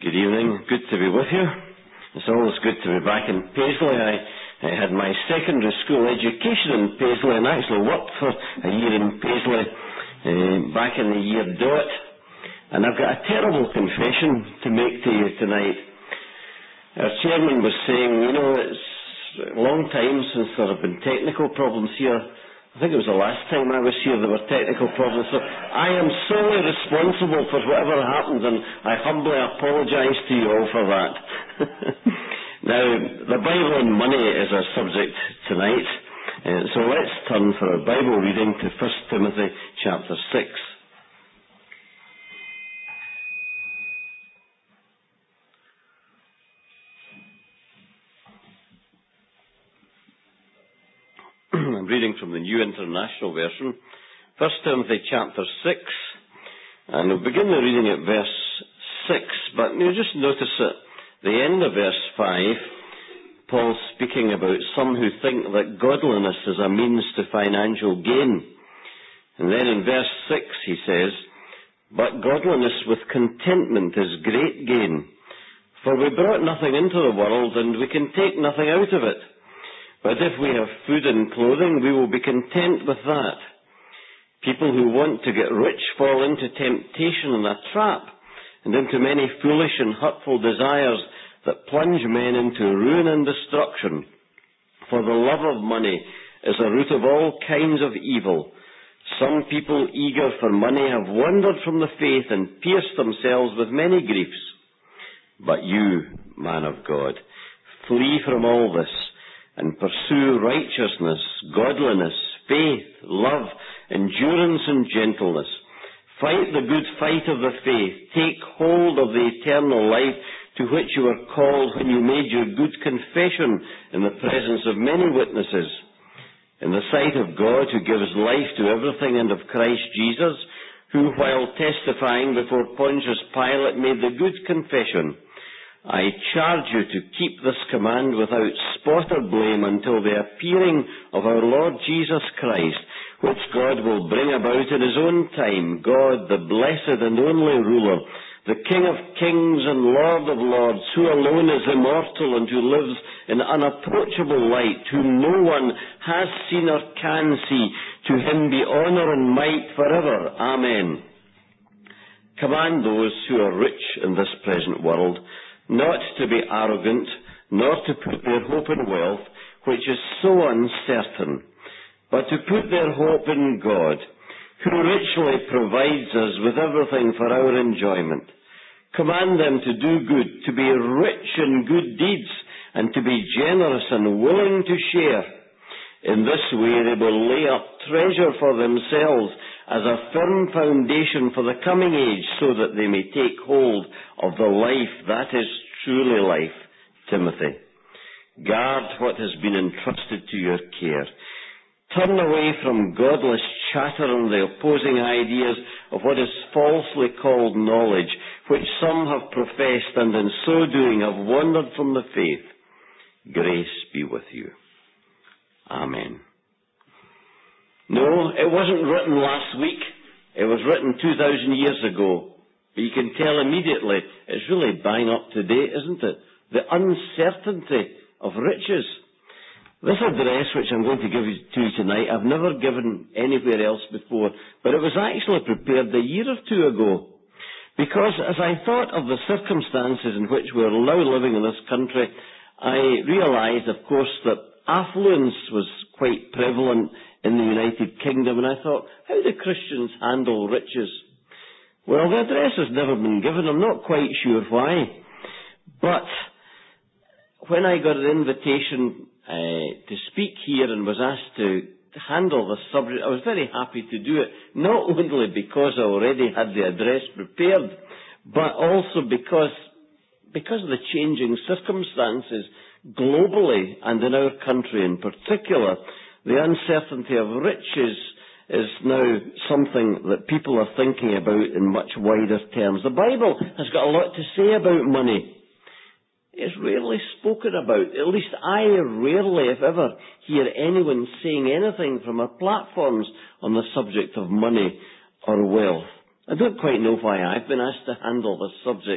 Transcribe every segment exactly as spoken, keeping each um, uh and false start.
Good evening. Good to be with you. It's always good to be back in Paisley. I, I had my secondary school education in Paisley and actually worked for a year in Paisley uh, back in the year dot. And I've got a terrible confession to make to you tonight. Our chairman was saying, you know, it's a long time since there have been technical problems here. I think it was the last time I was here there were technical problems. So I am solely responsible for whatever happens, and I humbly apologise to you all for that. Now, the Bible and money is our subject tonight. Uh, so let's turn for our Bible reading to First Timothy chapter six. I'm reading from the New International Version, First Timothy chapter six, and we'll begin the reading at verse six, but you just notice at the end of verse five, Paul's speaking about some who think that godliness is a means to financial gain. And then in verse six he says, "But godliness with contentment is great gain, for we brought nothing into the world, and we can take nothing out of it. But if we have food and clothing, we will be content with that." People who want to get rich fall into temptation and a trap, and into many foolish and hurtful desires that plunge men into ruin and destruction. For the love of money is a root of all kinds of evil. Some people eager for money have wandered from the faith and pierced themselves with many griefs. But you, man of God, flee from all this, and pursue righteousness, godliness, faith, love, endurance and gentleness. Fight the good fight of the faith. Take hold of the eternal life to which you were called when you made your good confession in the presence of many witnesses. In the sight of God, who gives life to everything, and of Christ Jesus, who, while testifying before Pontius Pilate, made the good confession, I charge you to keep this command without spot or blame until the appearing of our Lord Jesus Christ, which God will bring about in his own time. God, the blessed and only ruler, the King of kings and Lord of lords, who alone is immortal and who lives in unapproachable light, whom no one has seen or can see, to him be honour and might forever. Amen. Command those who are rich in this present world not to be arrogant, nor to put their hope in wealth, which is so uncertain, but to put their hope in God, who richly provides us with everything for our enjoyment. Command them to do good, to be rich in good deeds, and to be generous and willing to share. In this way they will lay up treasure for themselves as a firm foundation for the coming age, so that they may take hold of the life that is truly life. Timothy, guard what has been entrusted to your care. Turn away from godless chatter and the opposing ideas of what is falsely called knowledge, which some have professed, and in so doing have wandered from the faith. Grace be with you. Amen. No, it wasn't written last week. It was written two thousand years ago. But you can tell immediately it's really bang up to date, isn't it? The uncertainty of riches. This address, which I'm going to give you to you tonight, I've never given anywhere else before, but it was actually prepared a year or two ago. Because as I thought of the circumstances in which we're now living in this country, I realised, of course, that affluence was quite prevalent in the United Kingdom, and I thought, how do Christians handle riches? Well, the address has never been given. I'm not quite sure why. But when I got an invitation uh, to speak here and was asked to handle the subject, I was very happy to do it, not only because I already had the address prepared, but also because, because of the changing circumstances globally and in our country in particular. The uncertainty of riches is now something that people are thinking about in much wider terms. The Bible has got a lot to say about money. It's rarely spoken about. At least I rarely, if ever, hear anyone saying anything from our platforms on the subject of money or wealth. I don't quite know why I've been asked to handle this subject.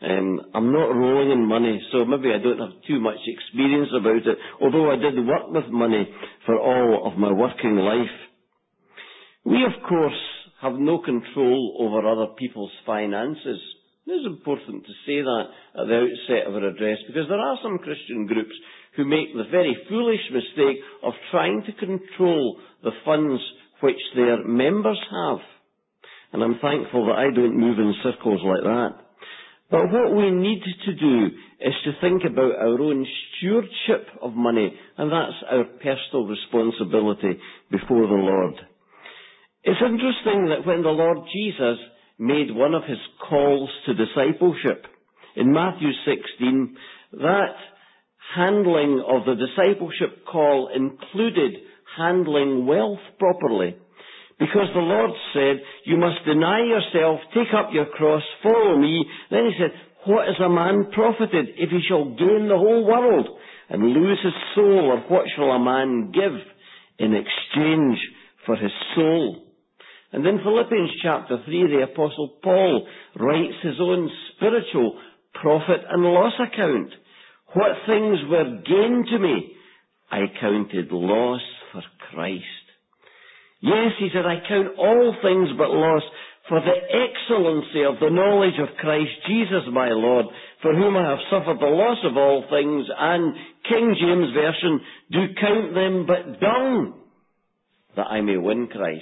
Um, I'm not rolling in money, so maybe I don't have too much experience about it, although I did work with money for all of my working life. We, of course, have no control over other people's finances. It is important to say that at the outset of our address, because there are some Christian groups who make the very foolish mistake of trying to control the funds which their members have. And I'm thankful that I don't move in circles like that. But what we need to do is to think about our own stewardship of money, and that's our personal responsibility before the Lord. It's interesting that when the Lord Jesus made one of his calls to discipleship, in Matthew sixteen, that handling of the discipleship call included handling wealth properly. Because the Lord said, you must deny yourself, take up your cross, follow me. Then he said, what is a man profited if he shall gain the whole world and lose his soul? Or what shall a man give in exchange for his soul? And in Philippians chapter three, the Apostle Paul writes his own spiritual profit and loss account. What things were gain to me, I counted loss for Christ. Yes, he said, I count all things but loss for the excellency of the knowledge of Christ Jesus my Lord, for whom I have suffered the loss of all things, and King James Version, do count them but dung, that I may win Christ.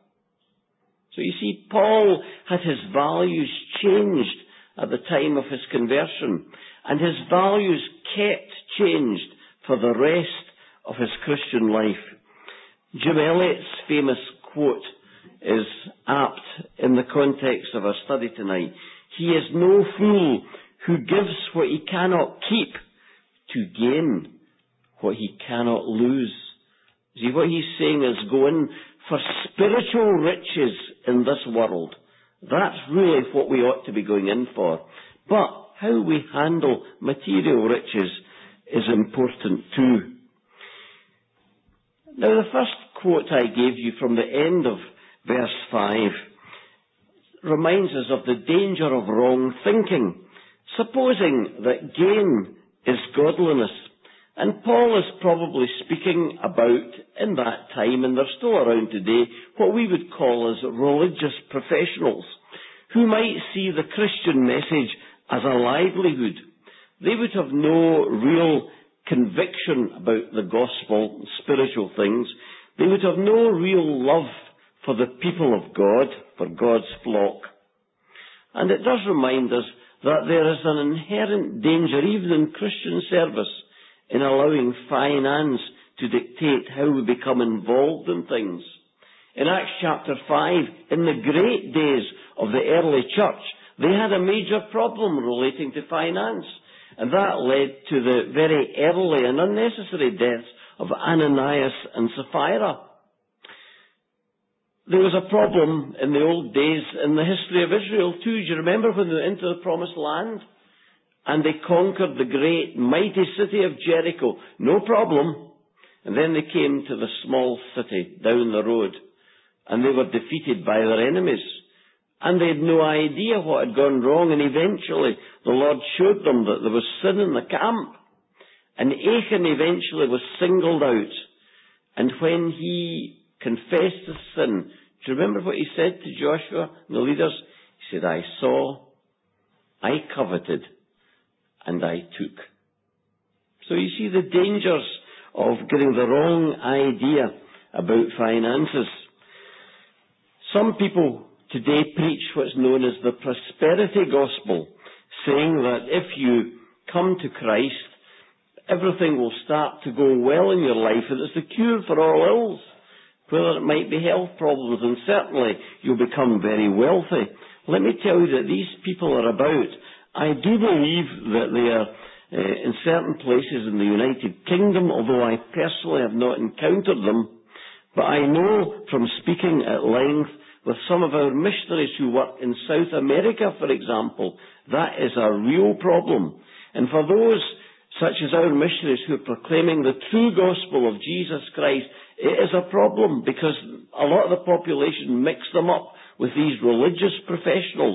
So you see, Paul had his values changed at the time of his conversion, and his values kept changed for the rest of his Christian life. Jim Elliot's famous quote is apt in the context of our study tonight. He is no fool who gives what he cannot keep to gain what he cannot lose. See, what he's saying is go in for spiritual riches in this world. That's really what we ought to be going in for. But how we handle material riches is important too. Now, the first quote I gave you from the end of verse five reminds us of the danger of wrong thinking, supposing that gain is godliness. And Paul is probably speaking about, in that time, and they're still around today, what we would call as religious professionals, who might see the Christian message as a livelihood. They would have no real conviction about the gospel, spiritual things. They would have no real love for the people of God, for God's flock. And it does remind us that there is an inherent danger, even in Christian service, in allowing finance to dictate how we become involved in things. In Acts chapter five, in the great days of the early church, they had a major problem relating to finance. And that led to the very early and unnecessary deaths of Ananias and Sapphira. There was a problem in the old days in the history of Israel too. Do you remember when they went into the Promised Land? And they conquered the great, mighty city of Jericho. No problem. And then they came to the small city down the road. And they were defeated by their enemies. And they had no idea what had gone wrong. And eventually the Lord showed them that there was sin in the camp. And Achan eventually was singled out. And when he confessed his sin, do you remember what he said to Joshua and the leaders? He said, I saw, I coveted, and I took. So you see the dangers of getting the wrong idea about finances. Some people today preach what's known as the prosperity gospel, saying that if you come to Christ, everything will start to go well in your life, and it's the cure for all ills, whether it might be health problems, and certainly you'll become very wealthy. Let me tell you that these people are about. I do believe that they are uh, in certain places in the United Kingdom, although I personally have not encountered them. But I know from speaking at length with some of our missionaries who work in South America, for example, that is a real problem. And for those such as our missionaries who are proclaiming the true gospel of Jesus Christ, it is a problem because a lot of the population mix them up with these religious professionals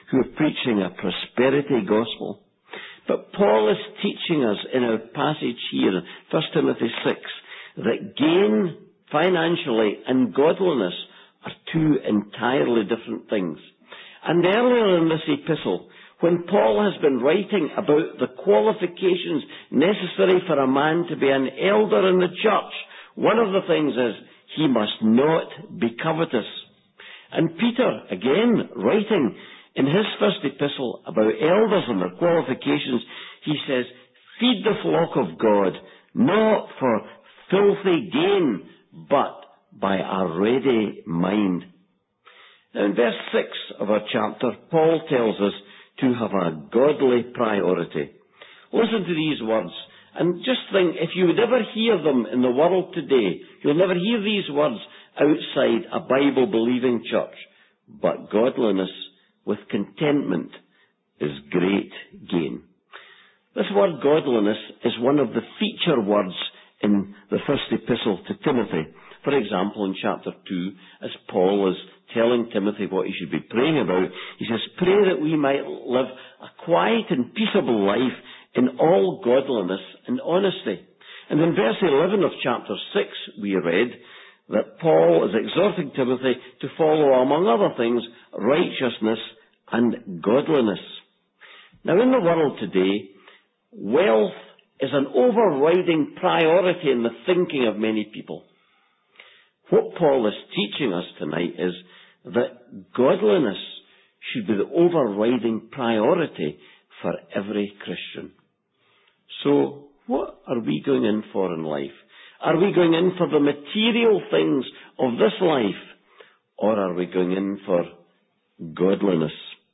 who are preaching a prosperity gospel. But Paul is teaching us in our passage here, First Timothy six, that gain financially and godliness are two entirely different things. And earlier in this epistle, when Paul has been writing about the qualifications necessary for a man to be an elder in the church, one of the things is he must not be covetous. And Peter, again, writing in his first epistle about elders and their qualifications, he says, feed the flock of God, not for filthy gain, but by a ready mind. Now in verse six of our chapter, Paul tells us to have a godly priority. Listen to these words, and just think, if you would ever hear them in the world today, you'll never hear these words outside a Bible-believing church. But godliness with contentment is great gain. This word godliness is one of the feature words in the first epistle to Timothy. For example, in chapter two, as Paul is telling Timothy what he should be praying about, he says, pray that we might live a quiet and peaceable life in all godliness and honesty. And in verse eleven of chapter six, we read that Paul is exhorting Timothy to follow, among other things, righteousness and godliness. Now, in the world today, wealth is an overriding priority in the thinking of many people. What Paul is teaching us tonight is that godliness should be the overriding priority for every Christian. So, what are we going in for in life? Are we going in for the material things of this life, or are we going in for godliness?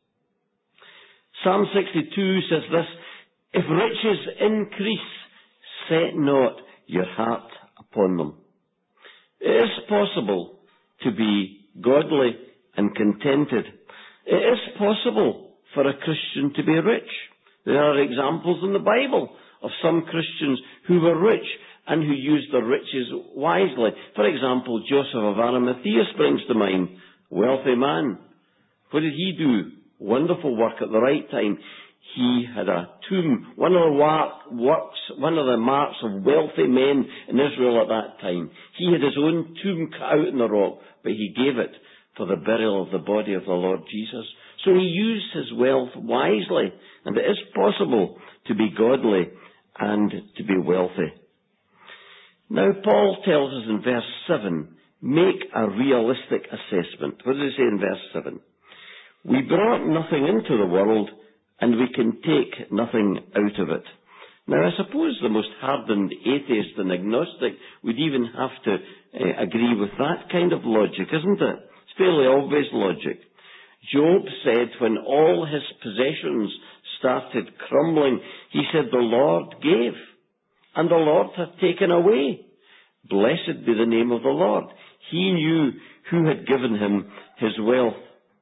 Psalm sixty-two says this, if riches increase, set not your heart upon them. It is possible to be godly and contented. It is possible for a Christian to be rich. There are examples in the Bible of some Christians who were rich and who used their riches wisely. For example, Joseph of Arimathea springs to mind. Wealthy man. What did he do? Wonderful work at the right time. He had a tomb, one of the works, one of the marks of wealthy men in Israel at that time. He had his own tomb cut out in the rock, but he gave it for the burial of the body of the Lord Jesus. So he used his wealth wisely, and it is possible to be godly and to be wealthy. Now Paul tells us in verse seven, make a realistic assessment. What does he say in verse seven? We brought nothing into the world, and we can take nothing out of it. Now, I suppose the most hardened atheist and agnostic would even have to uh, agree with that kind of logic, isn't it? It's fairly obvious logic. Job said when all his possessions started crumbling, he said, the Lord gave, and the Lord hath taken away. Blessed be the name of the Lord. He knew who had given him his wealth.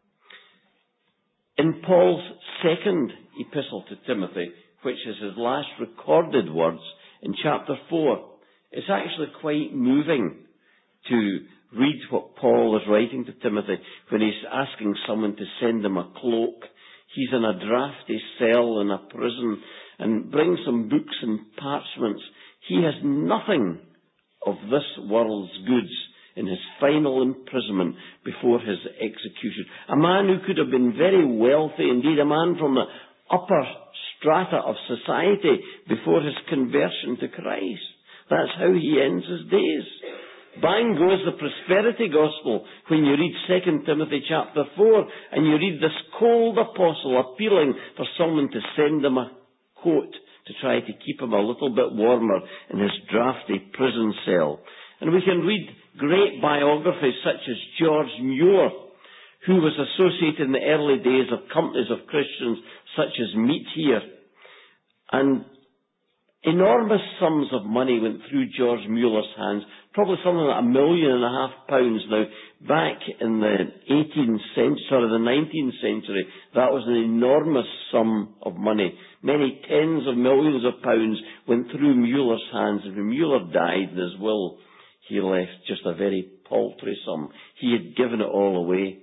In Paul's second epistle to Timothy, which is his last recorded words, in chapter four, it's actually quite moving to read what Paul is writing to Timothy when he's asking someone to send him a cloak. He's in a drafty cell in a prison and brings some books and parchments. He has nothing of this world's goods in his final imprisonment before his execution. A man who could have been very wealthy, indeed a man from the upper strata of society before his conversion to Christ. That's how he ends his days. Bang goes the prosperity gospel when you read Second Timothy chapter four and you read this cold apostle appealing for someone to send him a coat to try to keep him a little bit warmer in his drafty prison cell. And we can read great biographies such as George Mueller, who was associated in the early days of companies of Christians such as Meet Here. And enormous sums of money went through George Mueller's hands, probably something like a million and a half pounds now. Back in the eighteenth century, sorry, the nineteenth century, that was an enormous sum of money. Many tens of millions of pounds went through Mueller's hands, and when Mueller died in his will, he left just a very paltry sum. He had given it all away.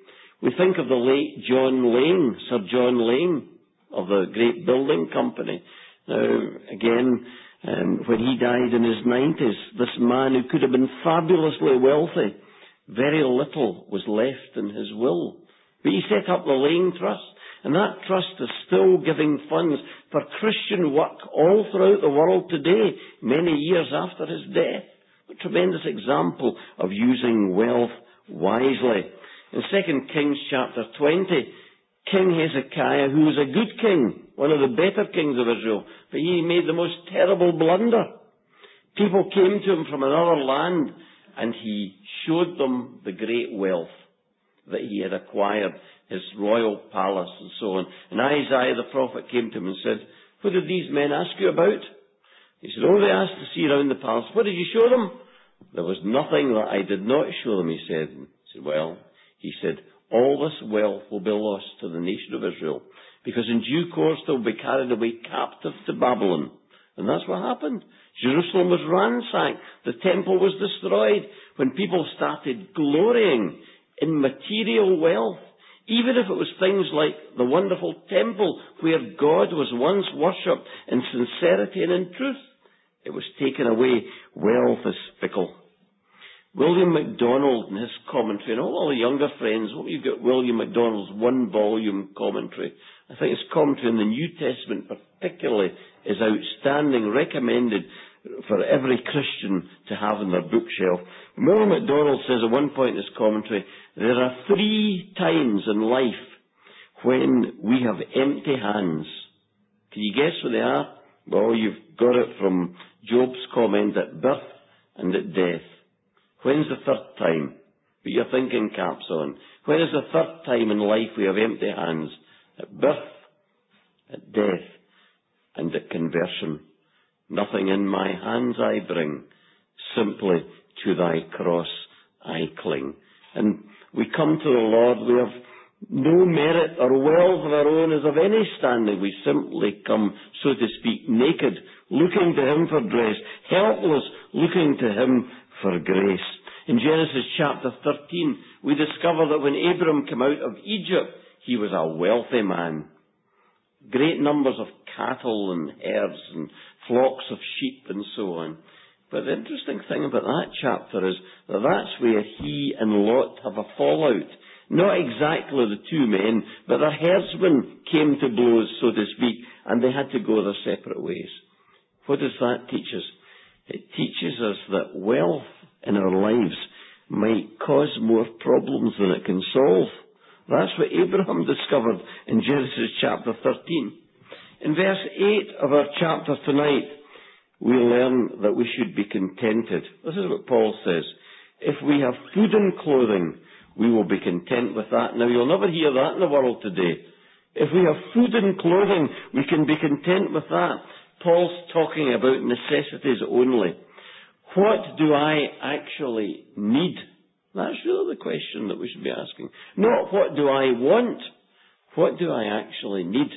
We think of the late John Lane, Sir John Lane, of the great building company. Now, again, um, when he died in his nineties, this man who could have been fabulously wealthy, very little was left in his will. But he set up the Lane Trust, and that trust is still giving funds for Christian work all throughout the world today, many years after his death. A tremendous example of using wealth wisely. In Second Kings chapter twenty, King Hezekiah, who was a good king, one of the better kings of Israel, but he made the most terrible blunder. People came to him from another land, and he showed them the great wealth that he had acquired, his royal palace and so on. And Isaiah the prophet came to him and said, "What did these men ask you about?" He said, "Oh, they asked to see around the palace." "What did you show them?" "There was nothing that I did not show them," he said. He said, "Well," he said, "all this wealth will be lost to the nation of Israel, because in due course they will be carried away captive to Babylon." And that's what happened. Jerusalem was ransacked. The temple was destroyed. When people started glorying in material wealth, even if it was things like the wonderful temple where God was once worshipped in sincerity and in truth, it was taken away. Wealth is fickle. William MacDonald, in his commentary, and all the younger friends, what you've got William MacDonald's one-volume commentary. I think his commentary in the New Testament particularly is outstanding, recommended for every Christian to have in their bookshelf. William MacDonald says at one point in his commentary, there are three times in life when we have empty hands. Can you guess what they are? Well, you've got it from Job's comment, at birth and at death. When's the third time? Put your thinking caps on. When is the third time in life we have empty hands? At birth, at death, and at conversion. Nothing in my hands I bring, simply to thy cross I cling. And we come to the Lord, we have no merit or wealth of our own is of any standing. We simply come, so to speak, naked, looking to him for dress, helpless, looking to him for grace. In Genesis chapter thirteen, we discover that when Abram came out of Egypt, he was a wealthy man. Great numbers of cattle and herds and flocks of sheep and so on. But the interesting thing about that chapter is that that's where he and Lot have a fallout. Not exactly the two men, but their herdsmen came to blows, so to speak, and they had to go their separate ways. What does that teach us? It teaches us that wealth in our lives might cause more problems than it can solve. That's what Abraham discovered in Genesis chapter thirteen. In verse eight of our chapter tonight, we learn that we should be contented. This is what Paul says. If we have food and clothing, we will be content with that. Now, you'll never hear that in the world today. If we have food and clothing, we can be content with that. Paul's talking about necessities only. What do I actually need? That's really the question that we should be asking. Not what do I want? What do I actually need?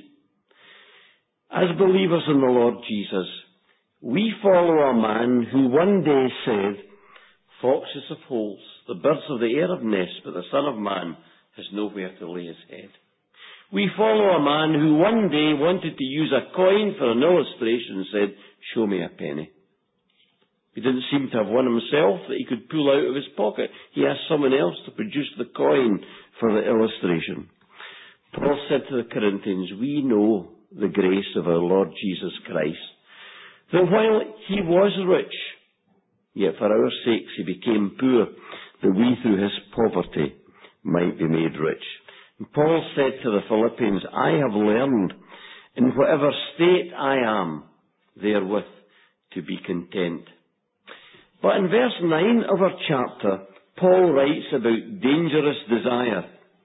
As believers in the Lord Jesus, we follow a man who one day said, "Foxes have holes, the birds of the air have nests, but the Son of Man has nowhere to lay his head." We follow a man who one day wanted to use a coin for an illustration and said, "Show me a penny." He didn't seem to have one himself that he could pull out of his pocket. He asked someone else to produce the coin for the illustration. Paul said to the Corinthians, we know the grace of our Lord Jesus Christ, that while he was rich, yet for our sakes he became poor, that we through his poverty might be made rich. And Paul said to the Philippians, I have learned in whatever state I am, therewith to be content. But in verse nine of our chapter, Paul writes about dangerous desire.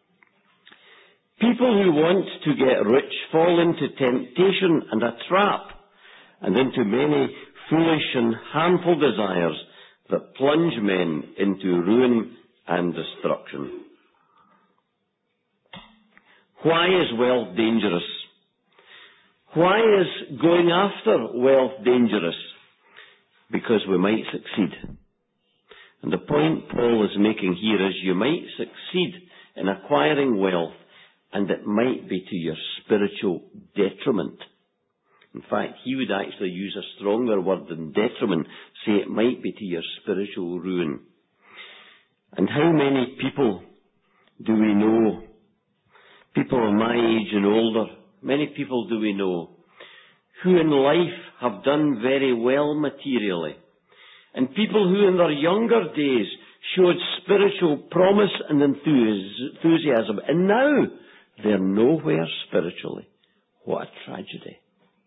People who want to get rich fall into temptation and a trap, and into many foolish and harmful desires that plunge men into ruin and destruction. Why is wealth dangerous? Why is going after wealth dangerous? Because we might succeed. And the point Paul is making here is you might succeed in acquiring wealth, and it might be to your spiritual detriment. In fact, he would actually use a stronger word than detriment, say it might be to your spiritual ruin. And how many people do we know, people of my age and older, many people do we know, who in life have done very well materially, and people who in their younger days showed spiritual promise and enthusiasm, and now they're nowhere spiritually. What a tragedy.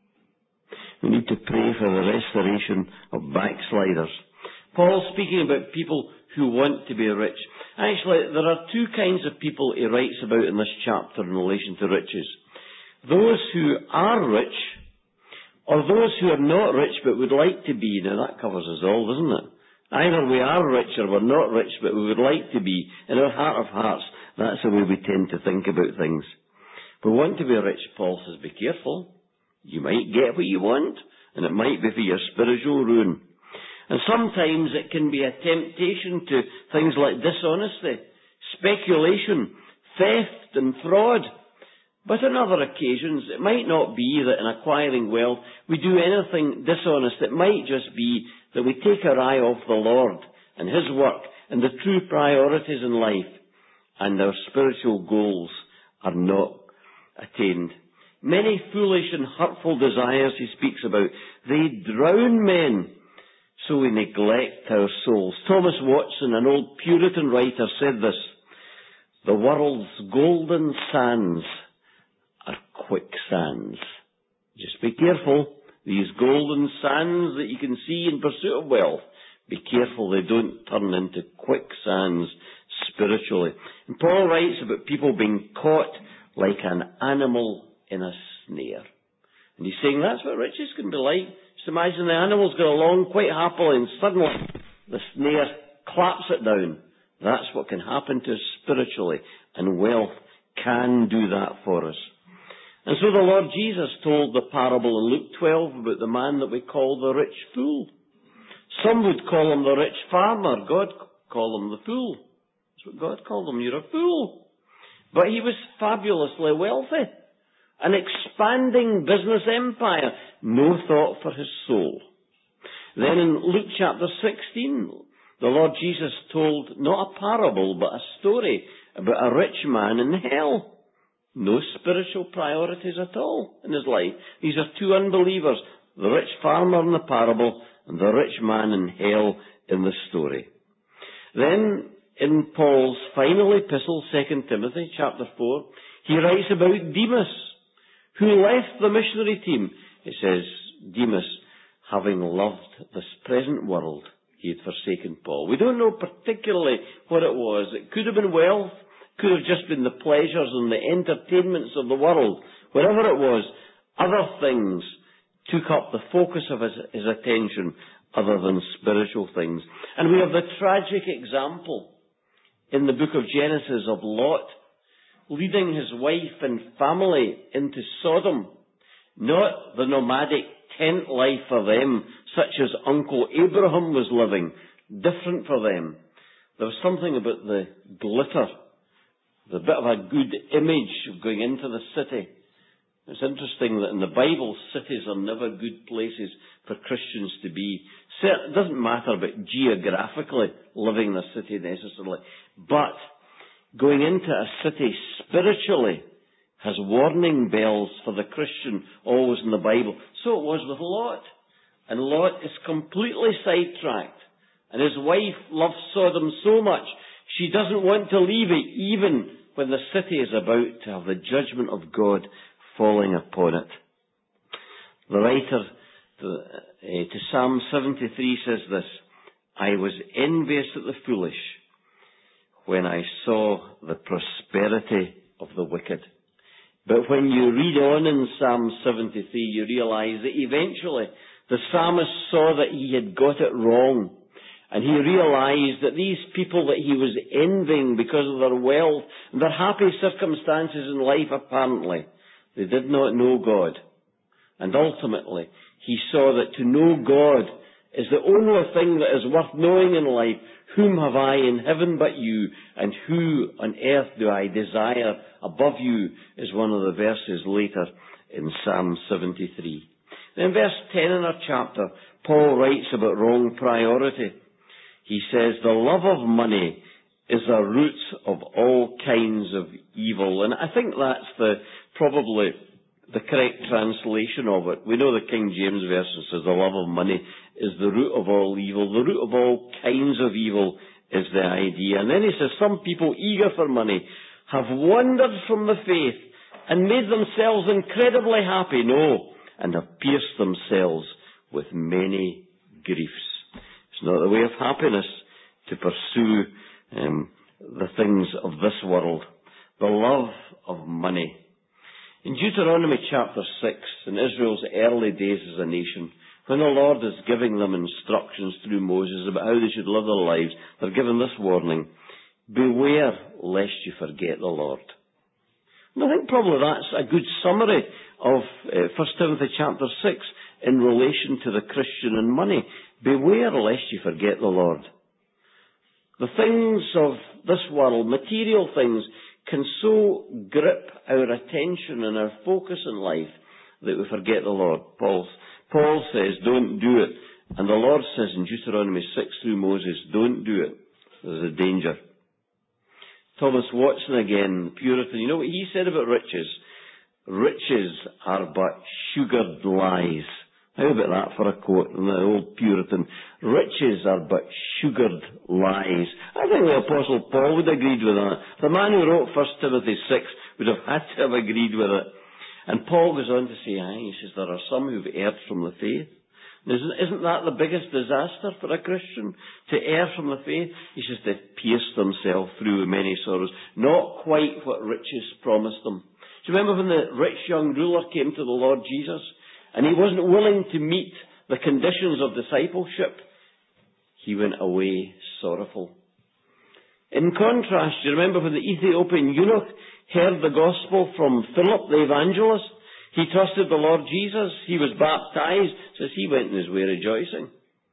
We need to pray for the restoration of backsliders. Paul's speaking about people who want to be rich. Actually, there are two kinds of people he writes about in this chapter in relation to riches. Those who are rich, or those who are not rich but would like to be. Now that covers us all, doesn't it? Either we are rich or we're not rich but we would like to be. In our heart of hearts, that's the way we tend to think about things. If we want to be rich, Paul says, be careful. You might get what you want, and it might be for your spiritual ruin. And sometimes it can be a temptation to things like dishonesty, speculation, theft and fraud. But on other occasions, it might not be that in acquiring wealth we do anything dishonest. It might just be that we take our eye off the Lord and His work and the true priorities in life, and our spiritual goals are not attained. Many foolish and hurtful desires he speaks about, they drown men, so we neglect our souls. Thomas Watson, an old Puritan writer, said this: the world's golden sands are quicksands. Just be careful. These golden sands that you can see in pursuit of wealth, be careful they don't turn into quicksands spiritually. And Paul writes about people being caught like an animal in a snare. And he's saying that's what riches can be like. Just imagine the animal's go along quite happily and suddenly the snare claps it down. That's what can happen to us spiritually, and wealth can do that for us. And so the Lord Jesus told the parable in Luke twelve about the man that we call the rich fool. Some would call him the rich farmer. God called him the fool. That's what God called him. You're a fool. But he was fabulously wealthy. An expanding business empire. No thought for his soul. Then in Luke chapter sixteen, the Lord Jesus told not a parable, but a story about a rich man in hell. No spiritual priorities at all in his life. These are two unbelievers, the rich farmer in the parable and the rich man in hell in the story. Then, in Paul's final epistle, Second Timothy chapter four, he writes about Demas, who left the missionary team. It says, Demas, having loved this present world, he had forsaken Paul. We don't know particularly what it was. It could have been wealth, could have just been the pleasures and the entertainments of the world. Whatever it was, other things took up the focus of his, his attention other than spiritual things. And we have the tragic example in the book of Genesis of Lot leading his wife and family into Sodom. Not the nomadic tent life for them, such as Uncle Abraham was living. Different for them. There was something about the glitter, the bit of a good image of going into the city. It's interesting that in the Bible, cities are never good places for Christians to be. It doesn't matter about geographically living in a city necessarily, but going into a city spiritually has warning bells for the Christian always in the Bible. So it was with Lot. And Lot is completely sidetracked. And his wife loves Sodom so much, she doesn't want to leave it, even when the city is about to have the judgment of God falling upon it. The writer to, uh, to Psalm seventy-three says this: I was envious at the foolish when I saw the prosperity of the wicked. But when you read on in Psalm seventy-three, you realize that eventually the psalmist saw that he had got it wrong. And he realized that these people that he was envying because of their wealth and their happy circumstances in life, apparently, they did not know God. And ultimately, he saw that to know God is the only thing that is worth knowing in life. Whom have I in heaven but you, and who on earth do I desire above you, is one of the verses later in Psalm seventy-three. Then verse ten in our chapter, Paul writes about wrong priority. He says, the love of money is the root of all kinds of evil. And I think that's the probably the correct translation of it. We know the King James Version says the love of money is the root of all evil. The root of all kinds of evil is the idea. And then he says, some people eager for money have wandered from the faith and made themselves incredibly happy. No, and have pierced themselves with many griefs. It's not the way of happiness to pursue um, the things of this world. The love of money. In Deuteronomy chapter six, in Israel's early days as a nation, when the Lord is giving them instructions through Moses about how they should live their lives, they're given this warning: beware lest you forget the Lord. And I think probably that's a good summary of uh, First Timothy chapter six in relation to the Christian and money. Beware lest you forget the Lord. The things of this world, material things, can so grip our attention and our focus in life that we forget the Lord. Paul, Paul says, don't do it. And the Lord says in Deuteronomy six through Moses, don't do it. There's a danger. Thomas Watson again, Puritan, you know what he said about riches? Riches are but sugared lies. How about that for a quote from the old Puritan? Riches are but sugared lies. I think the Apostle Paul would have agreed with that. The man who wrote First Timothy six would have had to have agreed with it. And Paul goes on to say, aye, he says, there are some who've erred from the faith. Isn't, isn't that the biggest disaster for a Christian? To err from the faith? He says they've pierced themselves through many sorrows. Not quite what riches promised them. Do you remember when the rich young ruler came to the Lord Jesus? And he wasn't willing to meet the conditions of discipleship. He went away sorrowful. In contrast, do you remember when the Ethiopian eunuch heard the gospel from Philip the evangelist? He trusted the Lord Jesus. He was baptized. Says he went in his way rejoicing.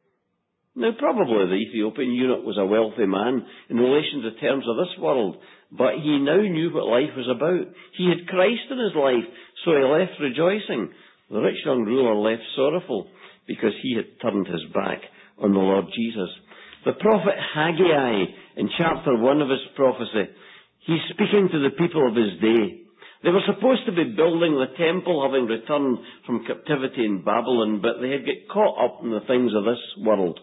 Now probably the Ethiopian eunuch was a wealthy man in relation to terms of this world. But he now knew what life was about. He had Christ in his life, so he left rejoicing. The rich young ruler left sorrowful because he had turned his back on the Lord Jesus. The prophet Haggai, in chapter one of his prophecy, he's speaking to the people of his day. They were supposed to be building the temple, having returned from captivity in Babylon, but they had got caught up in the things of this world.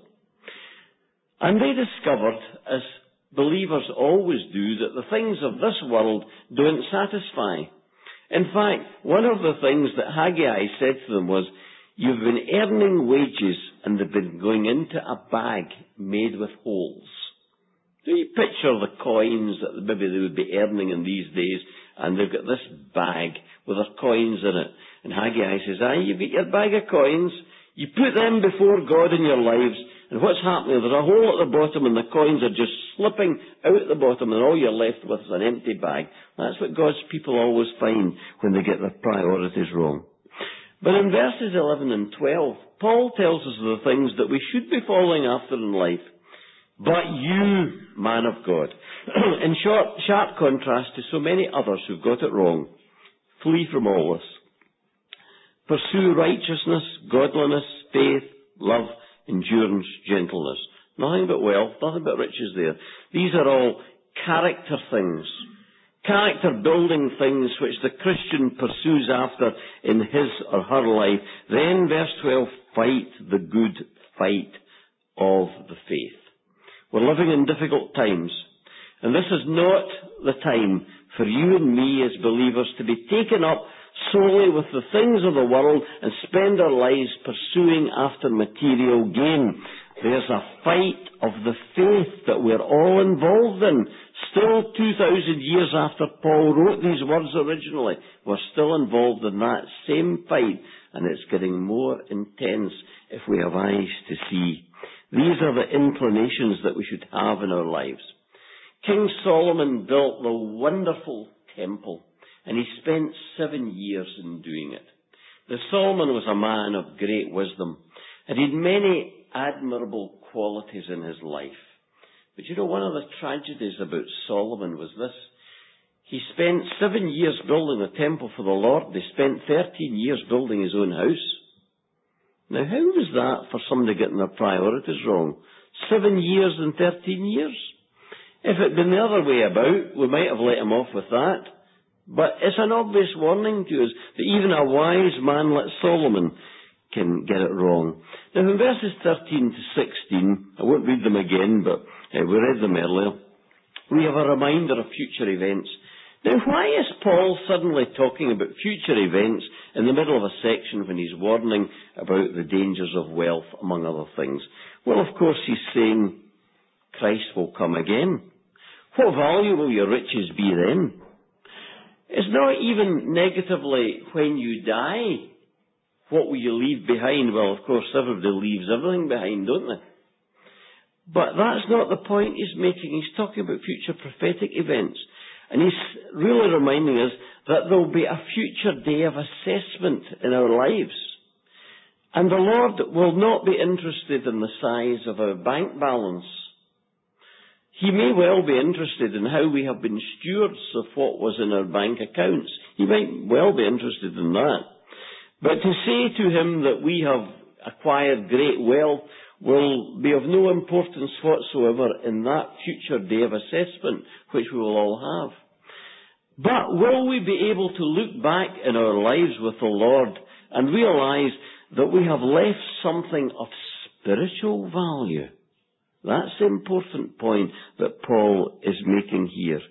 And they discovered, as believers always do, that the things of this world don't satisfy. In fact, one of the things that Haggai said to them was, you've been earning wages and they've been going into a bag made with holes. Do you picture the coins that maybe they would be earning in these days, and they've got this bag with their coins in it. And Haggai says, aye, you've got your bag of coins, you put them before God in your lives, and what's happening? There's a hole at the bottom and the coins are just slipping out at the bottom, and all you're left with is an empty bag. That's what God's people always find when they get their priorities wrong. But in verses eleven and twelve, Paul tells us of the things that we should be following after in life. But you, man of God, in short, sharp contrast to so many others who've got it wrong, flee from all this. Pursue righteousness, godliness, faith, love, endurance, gentleness. Nothing but wealth, nothing but riches there. These are all character things. Character building things which the Christian pursues after in his or her life. Then, verse twelve, fight the good fight of the faith. We're living in difficult times. And this is not the time for you and me as believers to be taken up solely with the things of the world and spend our lives pursuing after material gain. There's a fight of the faith that we're all involved in. Still two thousand years after Paul wrote these words originally, we're still involved in that same fight, and it's getting more intense if we have eyes to see. These are the inclinations that we should have in our lives. King Solomon built the wonderful temple, and he spent seven years in doing it. Now, Solomon was a man of great wisdom, and he had many admirable qualities in his life. But you know, one of the tragedies about Solomon was this. He spent seven years building a temple for the Lord. They spent thirteen years building his own house. Now, how was that for somebody getting their priorities wrong? Seven years and thirteen years? If it had been the other way about, we might have let him off with that. But it's an obvious warning to us that even a wise man like Solomon can get it wrong. Now, in verses thirteen to sixteen, I won't read them again, but uh, we read them earlier, we have a reminder of future events. Now, why is Paul suddenly talking about future events in the middle of a section when he's warning about the dangers of wealth, among other things? Well, of course, he's saying Christ will come again. What value will your riches be then? It's not even negatively when you die. What will you leave behind? Well, of course, everybody leaves everything behind, don't they? But that's not the point he's making. He's talking about future prophetic events. And he's really reminding us that there will be a future day of assessment in our lives. And the Lord will not be interested in the size of our bank balance. He may well be interested in how we have been stewards of what was in our bank accounts. He might well be interested in that. But to say to him that we have acquired great wealth will be of no importance whatsoever in that future day of assessment, which we will all have. But will we be able to look back in our lives with the Lord and realize that we have left something of spiritual value? That's the important point that Paul is making here.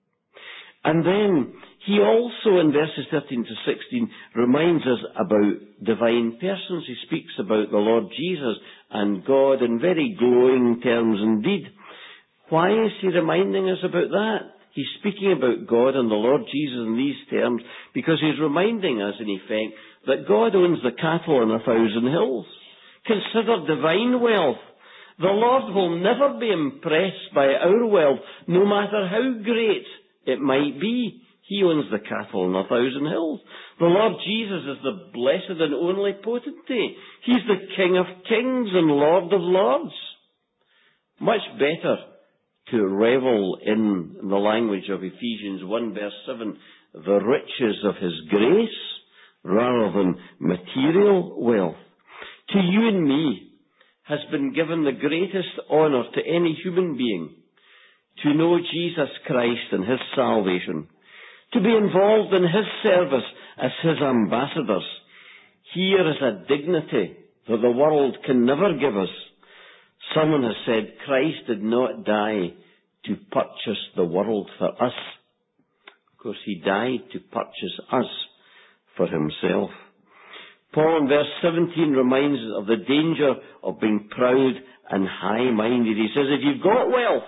And then he also, in verses thirteen to sixteen, reminds us about divine persons. He speaks about the Lord Jesus and God in very glowing terms indeed. Why is he reminding us about that? He's speaking about God and the Lord Jesus in these terms because he's reminding us, in effect, that God owns the cattle on a thousand hills. Consider divine wealth. The Lord will never be impressed by our wealth, no matter how great it might be. He owns the cattle on a thousand hills. The Lord Jesus is the blessed and only potentate. He's the King of kings and Lord of lords. Much better to revel in the language of Ephesians one verse seven, the riches of his grace, rather than material wealth. To you and me has been given the greatest honour to any human being to know Jesus Christ and his salvation, to be involved in his service as his ambassadors. Here is a dignity that the world can never give us. Someone has said Christ did not die to purchase the world for us. Of course, he died to purchase us for himself. Paul in verse seventeen reminds us of the danger of being proud and high-minded. He says, if you've got wealth,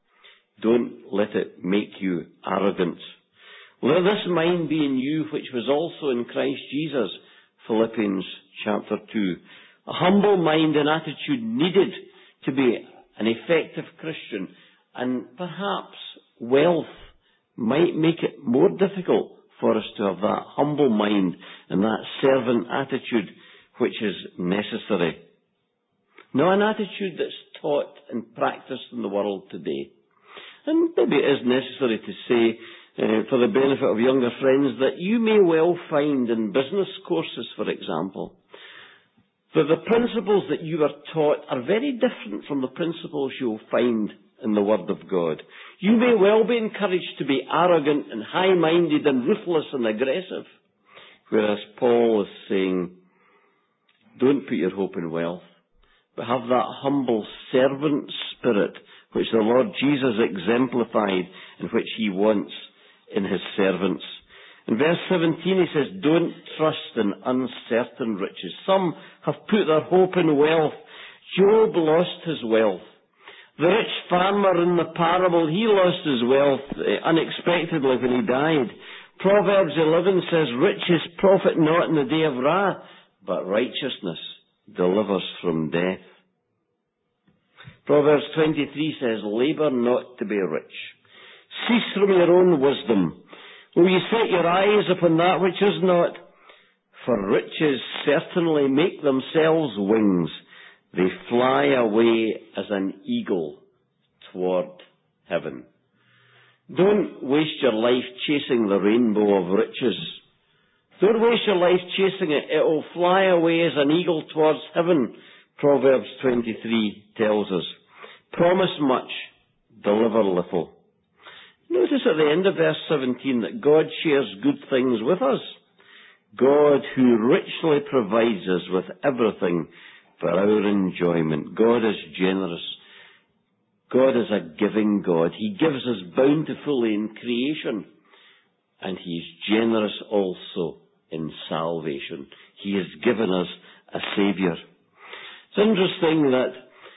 don't let it make you arrogant. Let this mind be in you, which was also in Christ Jesus. Philippians chapter two. A humble mind and attitude needed to be an effective Christian. And perhaps wealth might make it more difficult for us to have that humble mind and that servant attitude which is necessary. Now, an attitude that's taught and practiced in the world today. And maybe it is necessary to say, uh, for the benefit of younger friends, that you may well find in business courses, for example, that the principles that you are taught are very different from the principles you'll find in the Word of God. You may well be encouraged to be arrogant and high-minded and ruthless and aggressive, whereas Paul is saying, don't put your hope in wealth, but have that humble servant spirit which the Lord Jesus exemplified and which he wants in his servants. In verse seventeen he says, don't trust in uncertain riches. Some have put their hope in wealth. Job lost his wealth. The rich farmer in the parable, he lost his wealth unexpectedly when he died. Proverbs eleven says, riches profit not in the day of wrath, but righteousness delivers from death. Proverbs twenty-three says, labour not to be rich. Cease from your own wisdom. Will you set your eyes upon that which is not? For riches certainly make themselves wings. They fly away as an eagle toward heaven. Don't waste your life chasing the rainbow of riches. Don't waste your life chasing it. It will fly away as an eagle towards heaven, Proverbs twenty-three tells us. Promise much, deliver little. Notice at the end of verse seventeen that God shares good things with us. God who richly provides us with everything for our enjoyment. God is generous. God is a giving God. He gives us bountifully in creation, and He is generous also in salvation. He has given us a Saviour. It's interesting that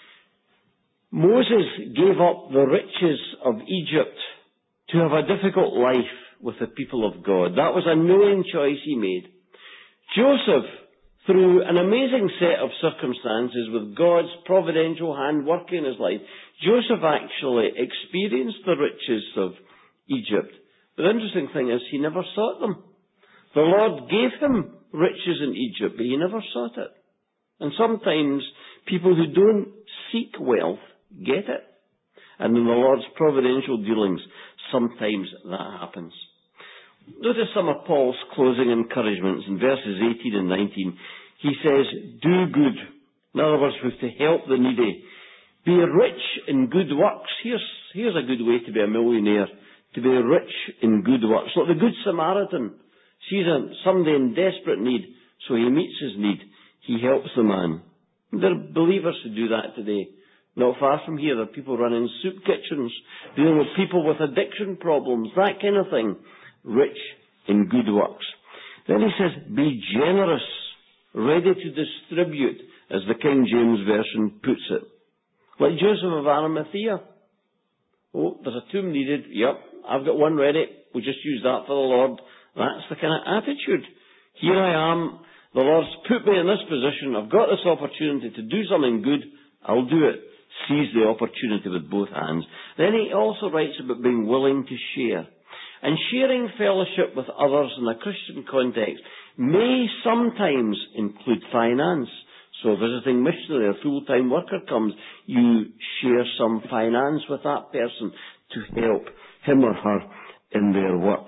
Moses gave up the riches of Egypt to have a difficult life with the people of God. That was a knowing choice he made. Joseph, through an amazing set of circumstances with God's providential hand working in his life, Joseph actually experienced the riches of Egypt. But the interesting thing is he never sought them. The Lord gave him riches in Egypt, but he never sought it. And sometimes people who don't seek wealth get it. And in the Lord's providential dealings, sometimes that happens. Notice some of Paul's closing encouragements in verses eighteen and nineteen. He says, do good. In other words, we've to help the needy. Be rich in good works. Here's, here's a good way to be a millionaire. To be rich in good works. Like the Good Samaritan sees a, somebody in desperate need, so he meets his need. He helps the man. There are believers who do that today. Not far from here, there are people running soup kitchens, dealing with people with addiction problems, that kind of thing. Rich in good works. Then he says, be generous, ready to distribute, as the King James Version puts it. Like Joseph of Arimathea. Oh, there's a tomb needed. Yep, I've got one ready. We'll just use that for the Lord. That's the kind of attitude. Here I am. The Lord's put me in this position. I've got this opportunity to do something good. I'll do it. Seize the opportunity with both hands. Then he also writes about being willing to share. And sharing fellowship with others in a Christian context may sometimes include finance. So a visiting missionary or full-time worker comes, you share some finance with that person to help him or her in their work.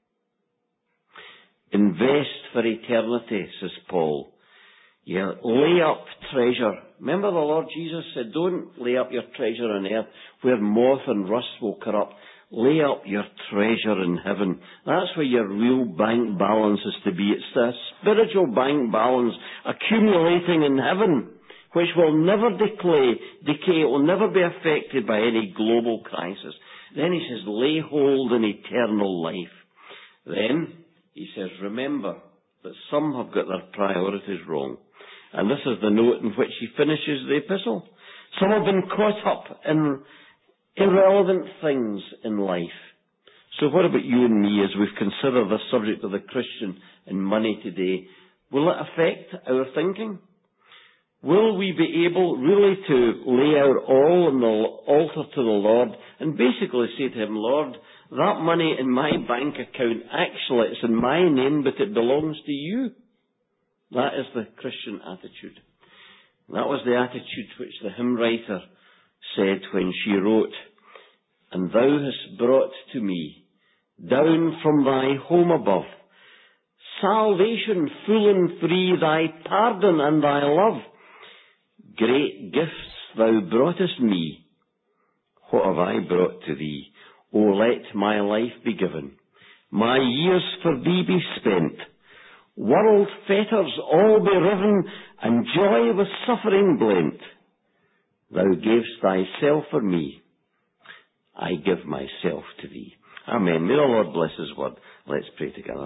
Invest for eternity, says Paul. Yeah, lay up treasure. Remember the Lord Jesus said, don't lay up your treasure on earth where moth and rust will corrupt. Lay up your treasure in heaven. That's where your real bank balance is to be. It's the spiritual bank balance accumulating in heaven, which will never decay, decay. It will never be affected by any global crisis. Then he says, lay hold on eternal life. Then he says, remember that some have got their priorities wrong. And this is the note in which he finishes the epistle. Some have been caught up in irrelevant things in life. So what about you and me as we've considered the subject of the Christian and money today? Will it affect our thinking? Will we be able really to lay out all on the altar to the Lord and basically say to Him, Lord, that money in my bank account, actually it's in my name, but it belongs to you. That is the Christian attitude. That was the attitude which the hymn writer said when she wrote, and thou hast brought to me, down from thy home above, salvation full and free, thy pardon and thy love. Great gifts thou broughtest me. What have I brought to thee? O let my life be given, my years for thee be spent, world fetters all be riven, and joy with suffering blent. Thou gavest thyself for me, I give myself to thee. Amen. May the Lord bless His word. Let's pray together.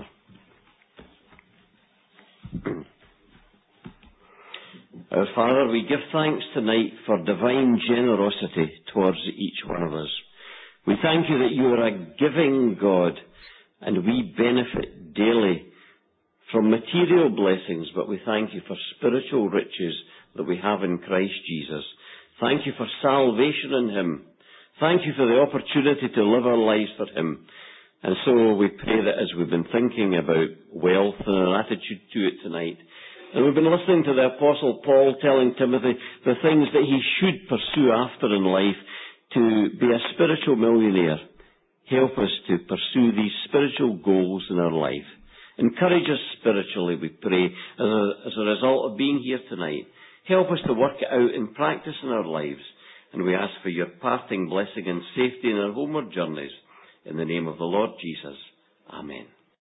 Our Father, we give thanks tonight for divine generosity towards each one of us. We thank you that you are a giving God, and we benefit daily from material blessings, but we thank you for spiritual riches that we have in Christ Jesus. Thank you for salvation in Him. Thank you for the opportunity to live our lives for Him. And so we pray that as we've been thinking about wealth and our attitude to it tonight, And we've been listening to the Apostle Paul telling Timothy the things that he should pursue after in life to be a spiritual millionaire. Help us to pursue these spiritual goals in our life. Encourage us spiritually, we pray, as a, as a result of being here tonight. Help us to work it out in practice in our lives. And we ask for your parting blessing and safety in our homeward journeys. In the name of the Lord Jesus. Amen.